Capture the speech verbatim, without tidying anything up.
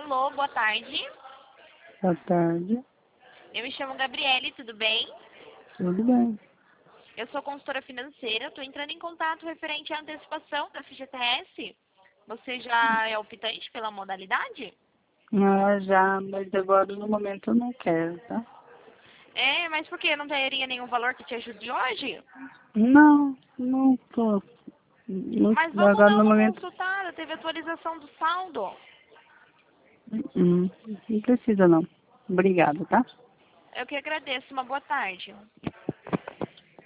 Alô, boa tarde. Boa tarde. Eu me chamo Gabriele, tudo bem? Tudo bem. Eu sou consultora financeira, estou entrando em contato referente à antecipação da F G T S. Você já é optante pela modalidade? Ah, já, mas agora no momento eu não quero, tá? É, mas por que? Não teria nenhum valor que te ajude hoje? Não, não tô. Não, Mas vamos agora dar no uma momento. consultada, teve atualização do saldo. Hum, não precisa não. Obrigada, tá? Eu que agradeço, uma boa tarde.